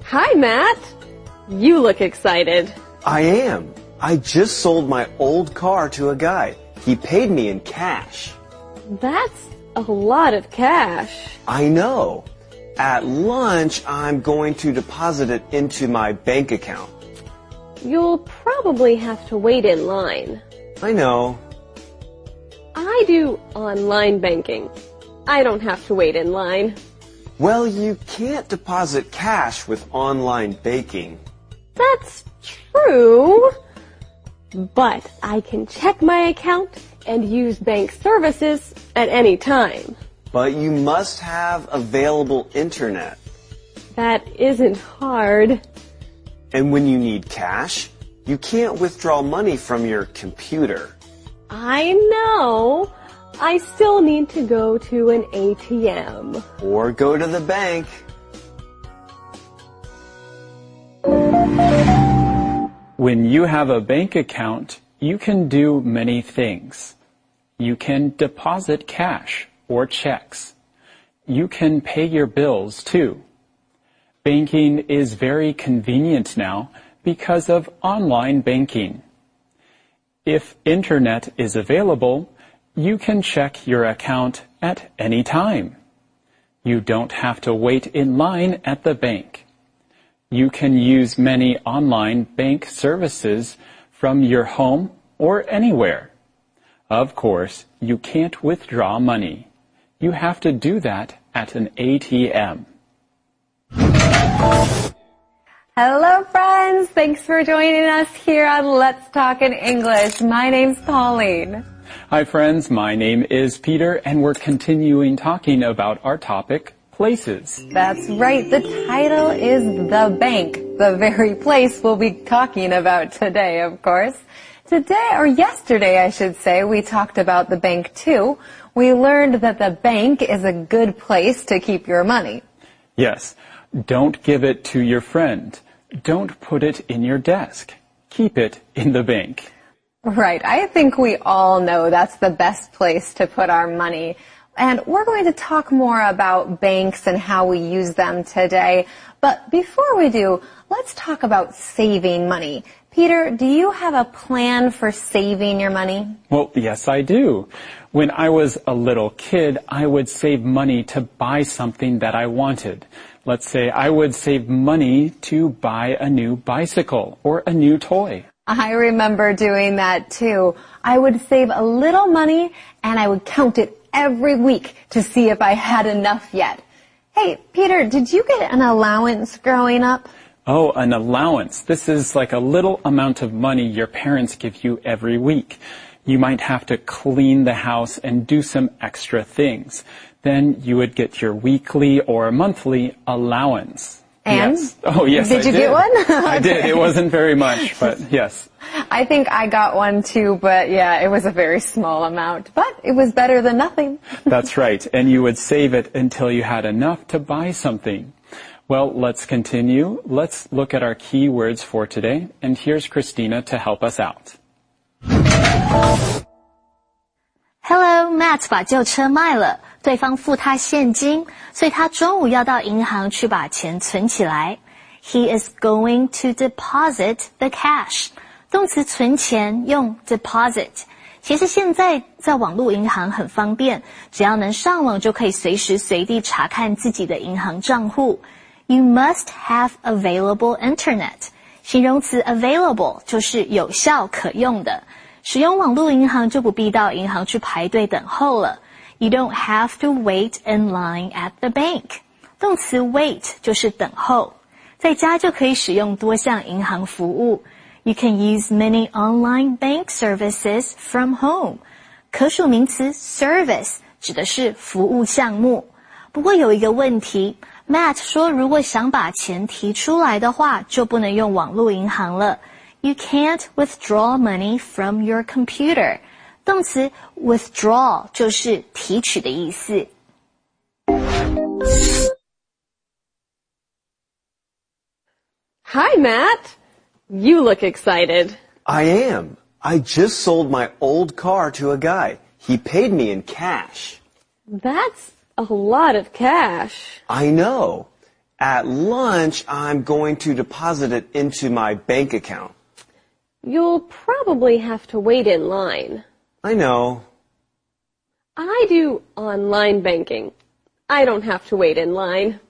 Hi, Matt. You look excited. I am. I just sold my old car to a guy. He paid me in cash. That's a lot of cash. I know. At lunch, I'm going to deposit it into my bank account. You'll probably have to wait in line. I know. I do online banking. I don't have to wait in line. Well, you can't deposit cash with online banking. That's true. But I can check my account and use bank services at any time. But you must have available internet. That isn't hard. And when you need cash, you can't withdraw money from your computer. I know. I still need to go to an ATM. Or go to the bank. When you have a bank account, you can do many things. You can deposit cash or checks. You can pay your bills too. Banking is very convenient now because of online banking. If internet is available, you can check your account at any time. You don't have to wait in line at the bank. You can use many online bank services from your home or anywhere. Of course, you can't withdraw money. You have to do that at an ATM. Hello, friends. Thanks for joining us here on Let's Talk in English. My name's Pauline. Hi, friends. My name is Peter, and we're continuing talking about our topic, places. That's right. The title is The Bank, the very place we'll be talking about today, of course. Today, or yesterday, I should say, we talked about the bank too. We learned that the bank is a good place to keep your money. Yes. Don't give it to your friend. Don't put it in your desk. Keep it in the bank. Right. I think we all know that's the best place to put our money. And we're going to talk more about banks and how we use them today. But before we do, let's talk about saving money. Peter, do you have a plan for saving your money? Well, yes, I do. When I was a little kid, I would save money to buy something that I wanted. Let's say I would save money to buy a new bicycle or a new toy. I remember doing that too. I would save a little money and I would count it every week to see if I had enough yet. Hey, Peter, did you get an allowance growing up? Oh, an allowance. This is like a little amount of money your parents give you every week. You might have to clean the house and do some extra things. Then you would get your weekly or monthly allowance. And? Yes. Oh, yes, Did you get one? I did. It wasn't very much, but yes. I think I got one too, but yeah, it was a very small amount. But it was better than nothing. That's right. And you would save it until you had enough to buy something. Well, let's continue. Let's look at our key words for today. And here's Christina to help us out. Hello, Matt 把旧车卖了，对方付他现金，所以他中午要到银行去把钱存起来。He is going to deposit the cash. 动词存钱用 deposit。其实现在在网络银行很方便，只要能上网就可以随时随地查看自己的银行账户。You must have available internet. 形容词 available 就是有效可用的。使用网络银行就不必到银行去排队等候了。You don't have to wait in line at the bank. 动词 wait 就是等候。在家就可以使用多项银行服务。You can use many online bank services from home. 可数名词 service 指的是服务项目。不过有一个问题， Matt 说如果想把钱提出来的话，就不能用网络银行了。You can't withdraw money from your computer. 动词 withdraw 就是提取的意思。 Hi, Matt. You look excited. I am. I just sold my old car to a guy. He paid me in cash. That's a lot of cash. I know. At lunch, I'm going to deposit it into my bank account. You'll probably have to wait in line. I know. I do online banking. I don't have to wait in line.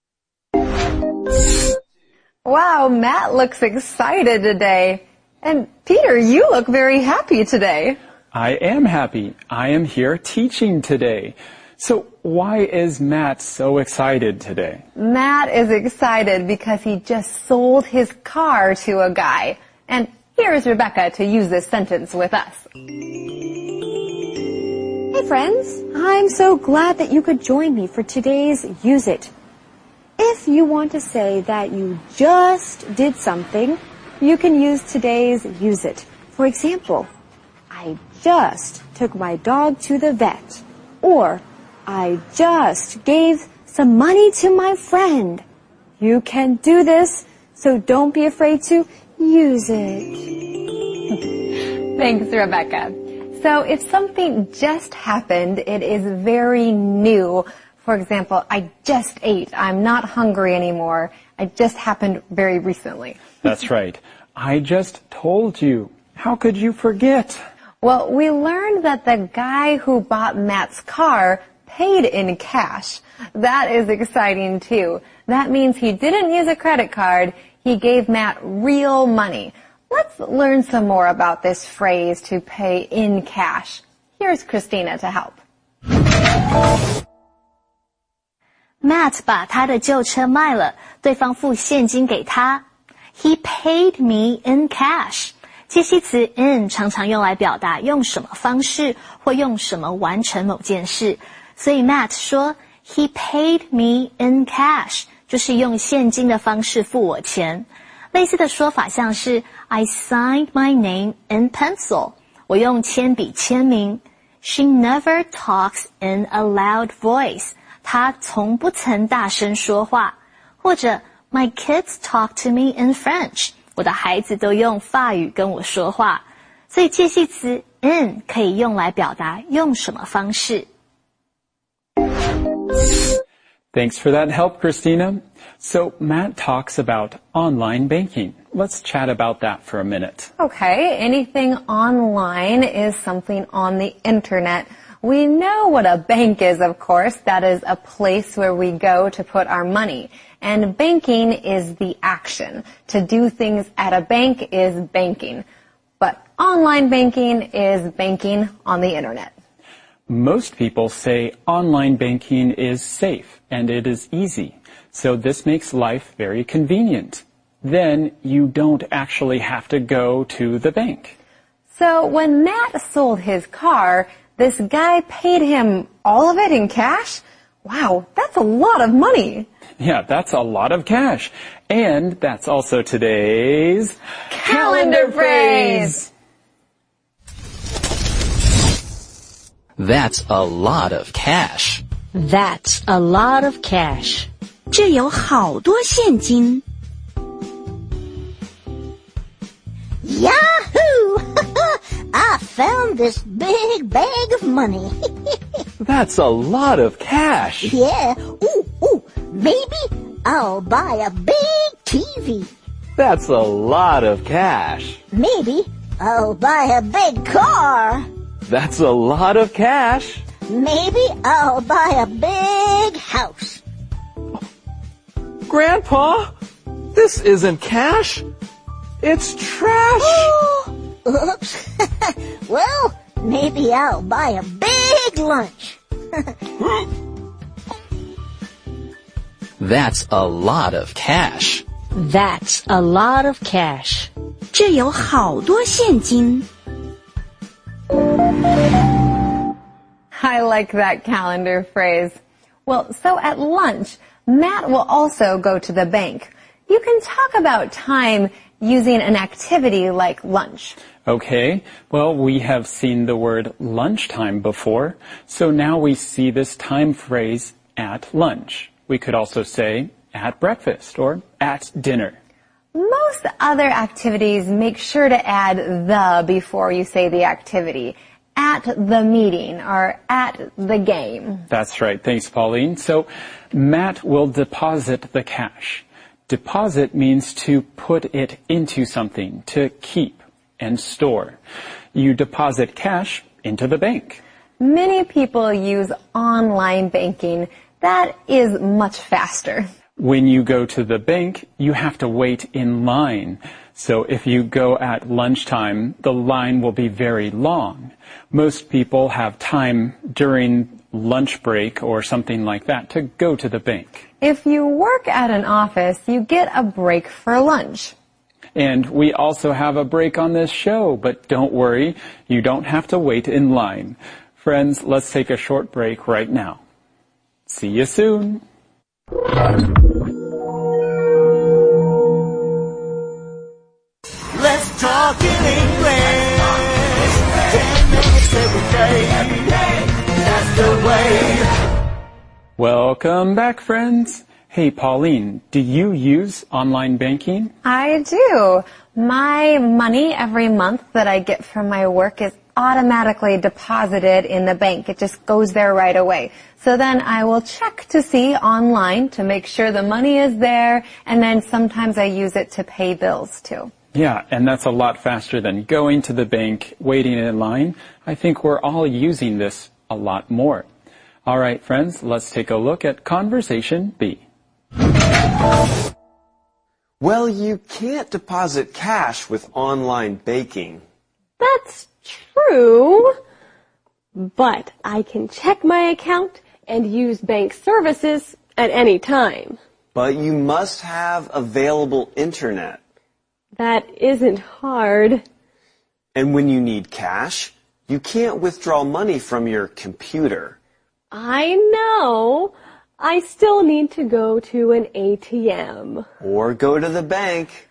Wow, Matt looks excited today. And Peter, you look very happy today. I am happy. I am here teaching today. So why is Matt so excited today? Matt is excited because he just sold his car to a guy. And here is Rebecca to use this sentence with us. Hey friends, I'm so glad that you could join me for today's Use It. If you want to say that you just did something, you can use today's Use It. For example, I just took my dog to the vet. Or, I just gave some money to my friend. You can do this, so don't be afraid to use it. Thanks, Rebecca. So if something just happened, it is very new. For example, I just ate. I'm not hungry anymore. It just happened very recently. That's right. I just told you. How could you forget? Well, we learned that the guy who bought Matt's car paid in cash. That is exciting too. That means he didn't use a credit card. He gave Matt real money. Let's learn some more about this phrase to pay in cash. Here's Christina to help. Matt 把他的旧车卖了，对方付现金给他。He paid me in cash. 介系词 in 常常用来表达用什么方式或用什么完成某件事，所以 Matt 说 He paid me in cash 就是用现金的方式付我钱。类似的说法像是 I signed my name in pencil 我用铅笔签名。She never talks in a loud voice 她从不曾大声说话。或者 My kids talk to me in French 我的孩子都用法语跟我说话。所以介系词 in 可以用来表达用什么方式。 Thanks for that help, Christina. So Matt talks about online banking. Let's chat about that for a minute. Okay, anything online is something on the internet. We know what a bank is, of course. That is a place where we go to put our money. And banking is the action. To do things at a bank is banking. But online banking is banking on the internet. Most people say online banking is safe and it is easy. So this makes life very convenient. Then you don't actually have to go to the bank. So when Matt sold his car, this guy paid him all of it in cash? Wow, that's a lot of money. Yeah, that's a lot of cash. And that's also today's calendar phrase. That's a lot of cash. That's a lot of cash. 这有好多现金。 Yahoo! I found this big bag of money. That's a lot of cash. Yeah. Ooh, maybe I'll buy a big TV. That's a lot of cash. Maybe I'll buy a big car. That's a lot of cash. Maybe I'll buy a big house. Grandpa, this isn't cash. It's trash. Oops. Well, maybe I'll buy a big lunch. That's a lot of cash. That's a lot of cash. 这有好多现金。 I like that calendar phrase. Well, so at lunch, Matt will also go to the bank. You can talk about time using an activity like lunch. Okay, well, we have seen the word lunchtime before, so now we see this time phrase at lunch. We could also say at breakfast or at dinner. Most other activities make sure to add the before you say the activity. at the meeting or at the game. That's right. Thanks, Pauline. So Matt will deposit the cash. Deposit means to put it into something, to keep and store. You deposit cash into the bank. Many people use online banking. That is much faster. When you go to the bank, you have to wait in line. So if you go at lunchtime, the line will be very long. Most people have time during lunch break or something like that to go to the bank. If you work at an office, you get a break for lunch. And we also have a break on this show, but don't worry, you don't have to wait in line. Friends, let's take a short break right now. See you soon. Let's talk in English. 10 minutes every day. That's the way. Welcome back, friends. Hey, Pauline, do you use online banking? I do. My money every month that I get from my work is automatically deposited in the bank. It just goes there right away. So then I will check to see online to make sure the money is there, and then sometimes I use it to pay bills too. Yeah, and that's a lot faster than going to the bank, waiting in line. I think we're all using this a lot more. All right, friends, let's take a look at Conversation B. Well, you can't deposit cash with online banking. That's true, but I can check my account and use bank services at any time. But you must have available internet. That isn't hard. And when you need cash, you can't withdraw money from your computer. I know. I still need to go to an ATM. Or go to the bank.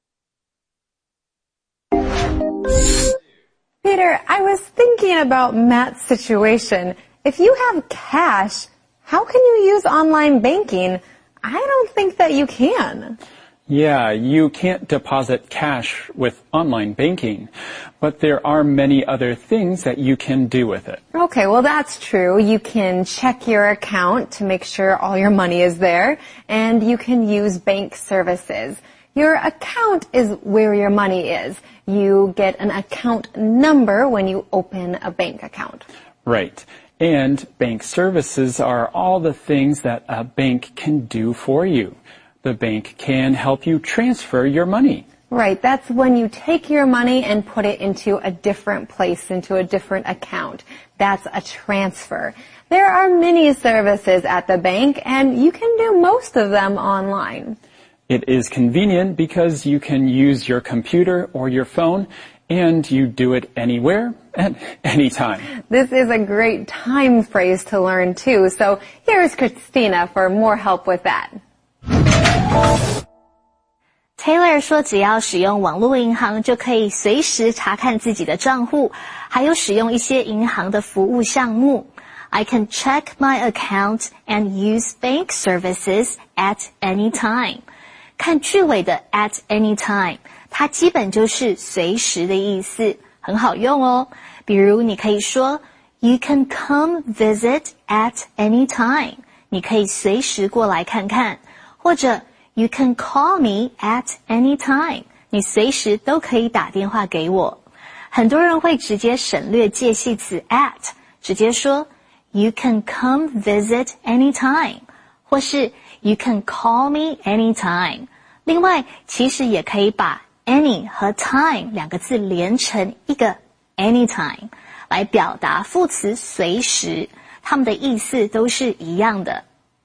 Peter, I was thinking about Matt's situation. If you have cash, how can you use online banking? I don't think that you can. Yeah, you can't deposit cash with online banking, but there are many other things that you can do with it. Okay, well that's true. You can check your account to make sure all your money is there, and you can use bank services. Your account is where your money is. You get an account number when you open a bank account. Right. And bank services are all the things that a bank can do for you. The bank can help you transfer your money. Right, that's when you take your money and put it into a different place, into a different account. That's a transfer. There are many services at the bank, and you can do most of them online. It is convenient because you can use your computer or your phone, and you do it anywhere at any time. This is a great time phrase to learn too, so here's Christina for more help with that. Taylor 说只要使用网络银行就可以随时查看自己的账户，还有使用一些银行的服务项目。I can check my account and use bank services at any time. 看句尾的 at any time, 它基本就是随时的意思，很好用哦。比如你可以说 You can come visit at any time. 你可以随时过来看看，或者You can call me at any time. 你随时都可以打电话给我。很多人会直接省略介系词 at, 直接说 You can come visit any time. 或是 You can call me anytime. 另外，其实也可以把 any 和 time 两个字连成一个 anytime 来表达副词随时，它们的意思都是一样的。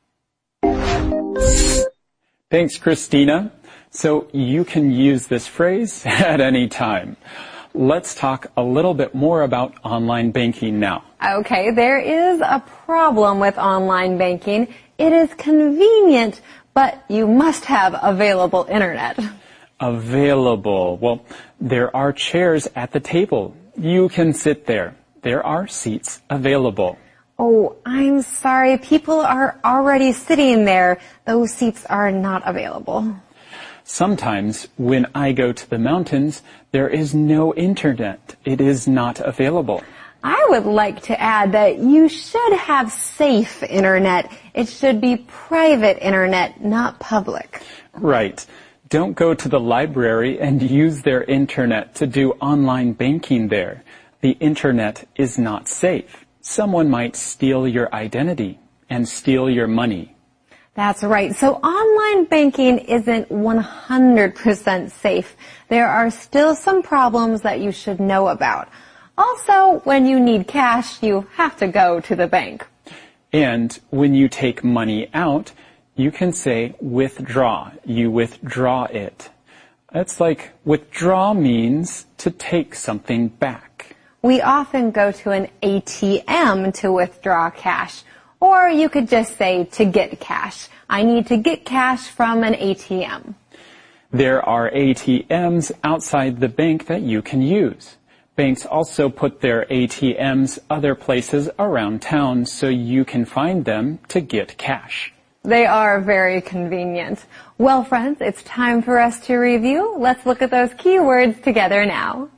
Thanks, Christina. So you can use this phrase at any time. Let's talk a little bit more about online banking now. Okay, there is a problem with online banking. It is convenient, but you must have available internet. Available. Well, there are chairs at the table. You can sit there. There are seats available. Oh, I'm sorry. People are already sitting there. Those seats are not available. Sometimes when I go to the mountains, there is no internet. It is not available. I would like to add that you should have safe internet. It should be private internet, not public. Right. Don't go to the library and use their internet to do online banking there. The internet is not safe. Someone might steal your identity and steal your money. That's right. So online banking isn't 100% safe. There are still some problems that you should know about. Also, when you need cash, you have to go to the bank. And when you take money out, you can say withdraw. You withdraw it. It's like withdraw means to take something back. We often go to an ATM to withdraw cash. Or you could just say to get cash. I need to get cash from an ATM. There are ATMs outside the bank that you can use. Banks also put their ATMs other places around town so you can find them to get cash. They are very convenient. Well, friends, it's time for us to review. Let's look at those keywords together now.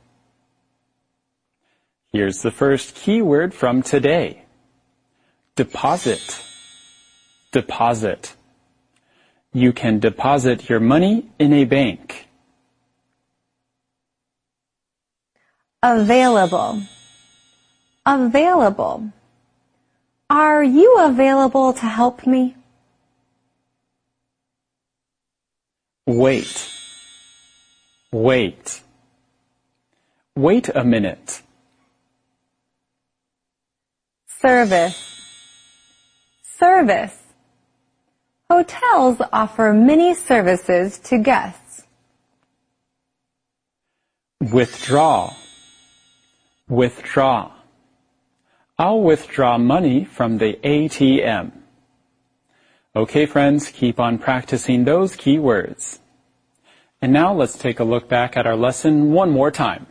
Here's the first keyword from today. Deposit. Deposit. You can deposit your money in a bank. Available. Available. Are you available to help me? Wait. Wait. Wait a minute. Service. Service. Hotels offer many services to guests. Withdraw. Withdraw. I'll withdraw money from the ATM. Okay, friends, keep on practicing those keywords. And now let's take a look back at our lesson one more time.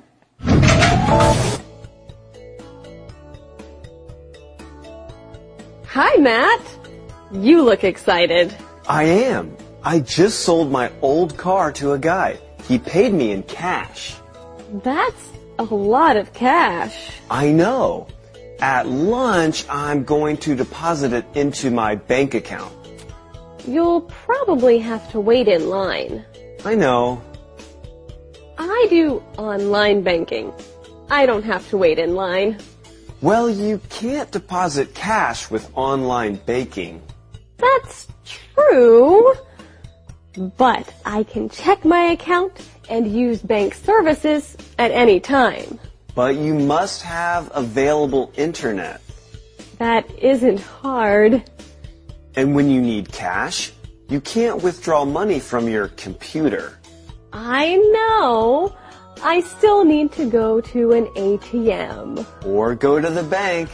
Hi, Matt. You look excited. I am. I just sold my old car to a guy. He paid me in cash. That's a lot of cash. I know. At lunch, I'm going to deposit it into my bank account. You'll probably have to wait in line. I know. I do online banking. I don't have to wait in line. Well, you can't deposit cash with online banking. That's true. But I can check my account and use bank services at any time. But you must have available internet. That isn't hard. And when you need cash, you can't withdraw money from your computer. I know. I still need to go to an ATM. Or go to the bank.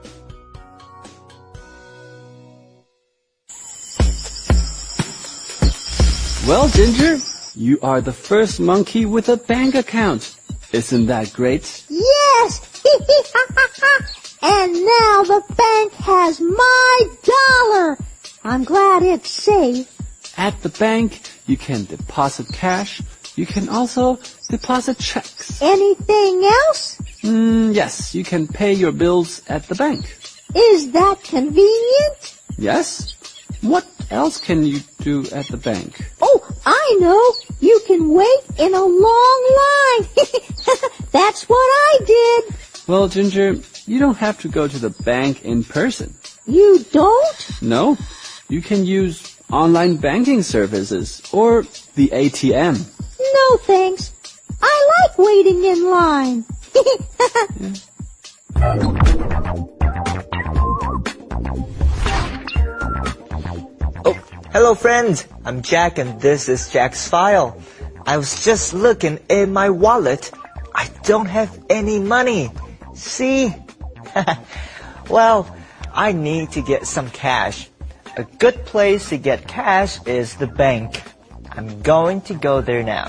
Well, Ginger, you are the first monkey with a bank account. Isn't that great? Yes! And now the bank has my dollar. I'm glad it's safe. At the bank, you can deposit cash. You can also deposit checks. Anything else? Yes, you can pay your bills at the bank. Is that convenient? Yes. What else can you do at the bank? Oh, I know. You can wait in a long line. That's what I did. Well, Ginger, you don't have to go to the bank in person. You don't? No. You can use online banking services or the ATM. No, thanks. I like waiting in line. Hello friends, I'm Jack and this is Jack's File. I was just looking in my wallet. I don't have any money. See? Well, I need to get some cash. A good place to get cash is the bank. I'm going to go there now.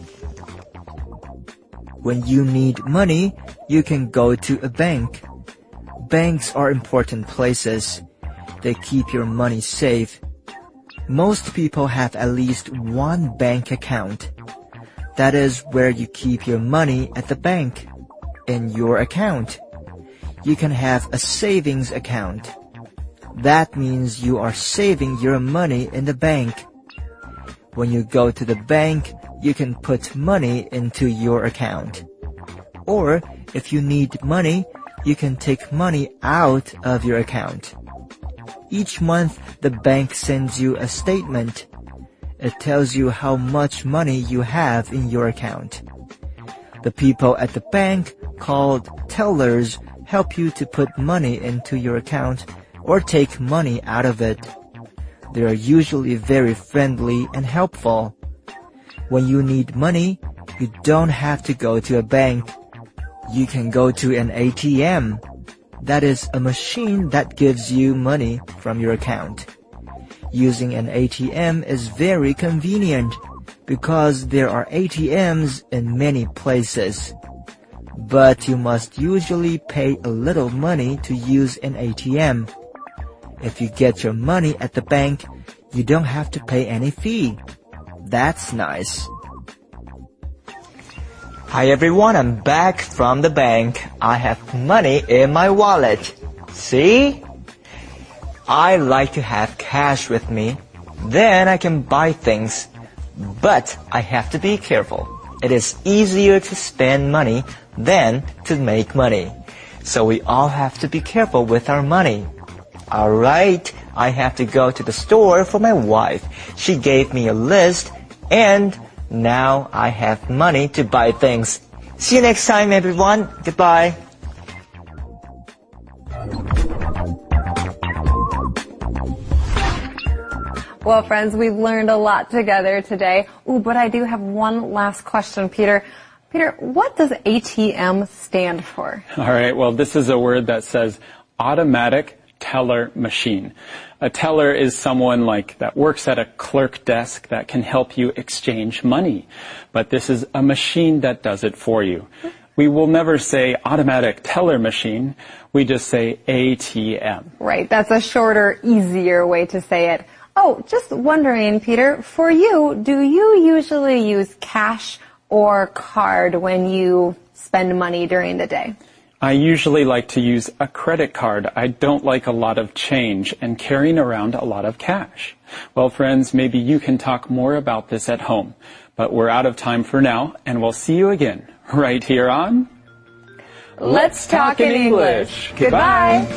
When you need money, you can go to a bank. Banks are important places. They keep your money safe. Most people have at least one bank account. That is where you keep your money at the bank, in your account. you can have a savings account. That means you are saving your money in the bank. When you go to the bank, you can put money into your account. Or if you need money, you can take money out of your account. Each month, the bank sends you a statement. It tells you how much money you have in your account. The people at the bank, called tellers, help you to put money into your account or take money out of it. They are usually very friendly and helpful. When you need money, you don't have to go to a bank. You can go to an ATM. That is a machine that gives you money from your account. Using an ATM is very convenient because there are ATMs in many places. But you must usually pay a little money to use an ATM. If you get your money at the bank, you don't have to pay any fee. That's nice. Hi everyone, I'm back from the bank. I have money in my wallet. See? I like to have cash with me. Then I can buy things. But I have to be careful. It is easier to spend money than to make money. So we all have to be careful with our money. Alright, I have to go to the store for my wife. She gave me a list and now I have money to buy things. See you next time, everyone. Goodbye. Well, friends, we've learned a lot together today. Ooh, but I do have one last question, Peter. Peter, what does ATM stand for? All right, well, this is a word that says automatic teller machine. A teller is someone that works at a clerk desk that can help you exchange money. But this is a machine that does it for you. We will never say automatic teller machine. We just say ATM. Right, that's a shorter, easier way to say it. Oh, just wondering, Peter, for you, do you usually use cash or card when you spend money during the day? I usually like to use a credit card. I don't like a lot of change and carrying around a lot of cash. Well, friends, maybe you can talk more about this at home. But we're out of time for now, and we'll see you again right here on Let's Talk in English. Goodbye.